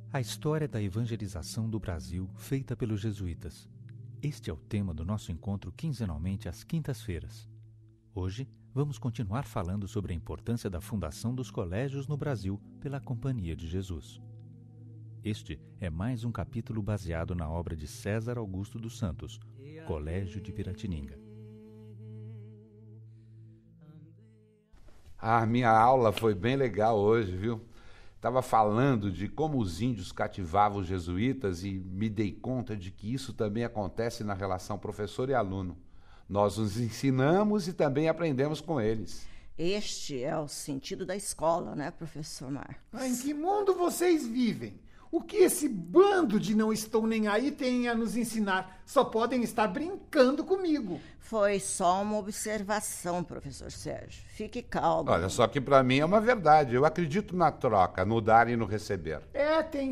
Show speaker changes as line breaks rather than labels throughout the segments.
A história da evangelização do Brasil feita pelos jesuítas. Este é o tema do nosso encontro quinzenalmente às quintas-feiras. Hoje, vamos continuar falando sobre a importância da fundação dos colégios no Brasil pela Companhia de Jesus. Este é mais um capítulo baseado na obra de César Augusto dos Santos, Colégio de Piratininga.
Minha aula foi bem legal hoje, viu? Estava falando de como os índios cativavam os jesuítas e me dei conta de que isso também acontece na relação professor e aluno. Nós os ensinamos e também aprendemos com eles.
Este é o sentido da escola, né, professor Marcos?
Em que mundo vocês vivem? O que esse bando de não estou nem aí tem a nos ensinar? Só podem estar brincando comigo.
Foi só uma observação, professor Sérgio. Fique calmo.
Olha, só que para mim é uma verdade. Eu acredito na troca, no dar e no receber.
Tem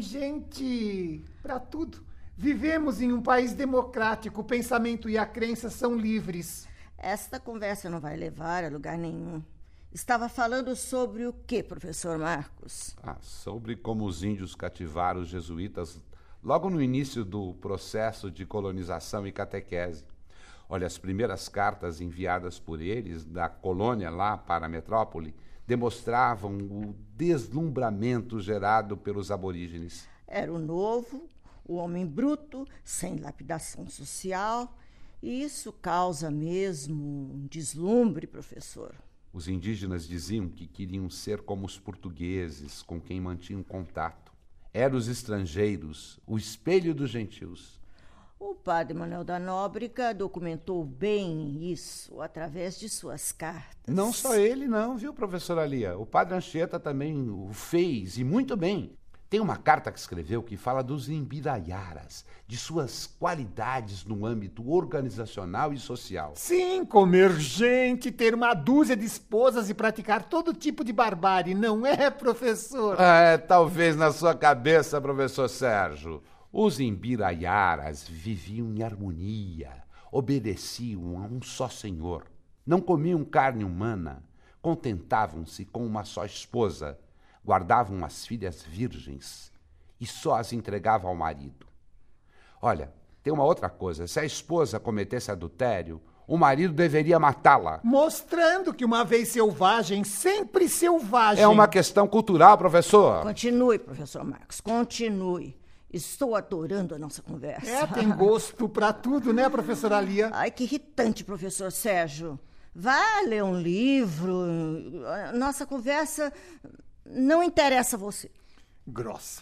gente para tudo. Vivemos em um país democrático, o pensamento e a crença são livres.
Esta conversa não vai levar a lugar nenhum. Estava falando sobre o que, professor Marcos?
Sobre como os índios cativaram os jesuítas logo no início do processo de colonização e catequese. Olha, as primeiras cartas enviadas por eles da colônia lá para a metrópole demonstravam o deslumbramento gerado pelos aborígenes.
Era o novo, o homem bruto, sem lapidação social, e isso causa mesmo um deslumbre, professor.
Os indígenas diziam que queriam ser como os portugueses, com quem mantinham contato. Eram os estrangeiros, o espelho dos gentios.
O padre Manuel da Nóbrega documentou bem isso através de suas cartas.
Não só ele não, viu, professora Lia? O padre Anchieta também o fez, e muito bem. Tem uma carta que escreveu que fala dos Imbirayaras, de suas qualidades no âmbito organizacional e social.
Sim, comer gente, ter uma dúzia de esposas e praticar todo tipo de barbárie, não é, professor?
Talvez na sua cabeça, professor Sérgio. Os Imbirayaras viviam em harmonia, obedeciam a um só senhor, não comiam carne humana, contentavam-se com uma só esposa, guardavam as filhas virgens e só as entregavam ao marido. Olha, tem uma outra coisa. Se a esposa cometesse adultério, o marido deveria matá-la.
Mostrando que uma vez selvagem, sempre selvagem.
É uma questão cultural, professor.
Continue, professor Marcos, continue. Estou adorando a nossa conversa.
Tem gosto pra tudo, né, professora Lia?
Ai, que irritante, professor Sérgio. Vá ler um livro. Nossa conversa não interessa a você.
Grossa.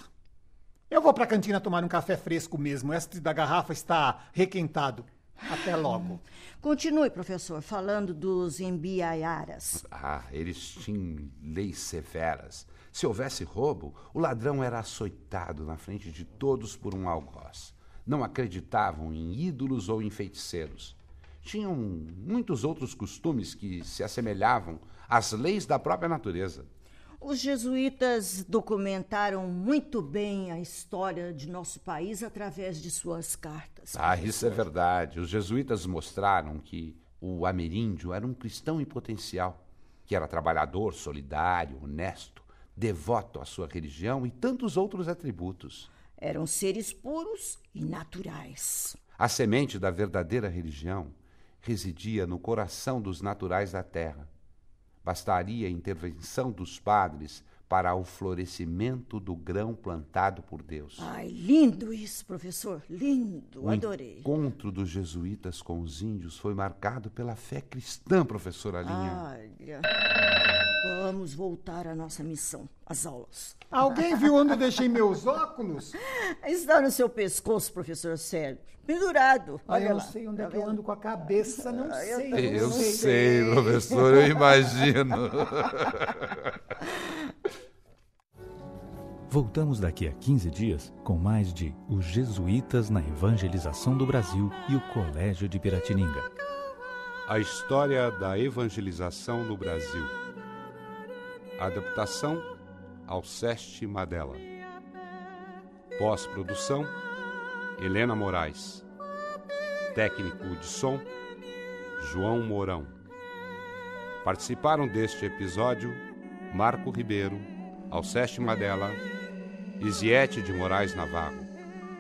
Eu vou pra cantina tomar um café fresco mesmo. Este da garrafa está requentado. Até logo.
Continue, professor, falando dos Imbirayaras.
Eles tinham leis severas. Se houvesse roubo, o ladrão era açoitado na frente de todos por um algoz. Não acreditavam em ídolos ou em feiticeiros. Tinham muitos outros costumes que se assemelhavam às leis da própria natureza.
Os jesuítas documentaram muito bem a história de nosso país através de suas cartas.
Isso é verdade. Os jesuítas mostraram que o ameríndio era um cristão em potencial, que era trabalhador, solidário, honesto, devoto à sua religião e tantos outros atributos.
Eram seres puros e naturais.
A semente da verdadeira religião residia no coração dos naturais da terra. Bastaria a intervenção dos padres para o florescimento do grão plantado por Deus.
Lindo isso, professor, lindo, adorei.
O encontro dos jesuítas com os índios foi marcado pela fé cristã, professora Linha.
Olha, vamos voltar à nossa missão, às aulas.
Alguém viu onde eu deixei meus óculos?
Está no seu pescoço, professor Sérgio, pendurado. Olha
eu
lá.
Não sei onde é que eu ando com a cabeça, não sei.
Eu sei, professor, eu imagino.
Voltamos daqui a 15 dias com mais de Os Jesuítas na Evangelização do Brasil e o Colégio de Piratininga.
A história da evangelização no Brasil. Adaptação Alceste Madela. Pós-produção Helena Moraes. Técnico de som João Mourão. Participaram deste episódio Marco Ribeiro, Alceste Madela Isiete de Moraes Navarro.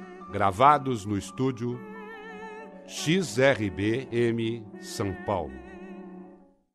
Gravados no estúdio XRBM São Paulo.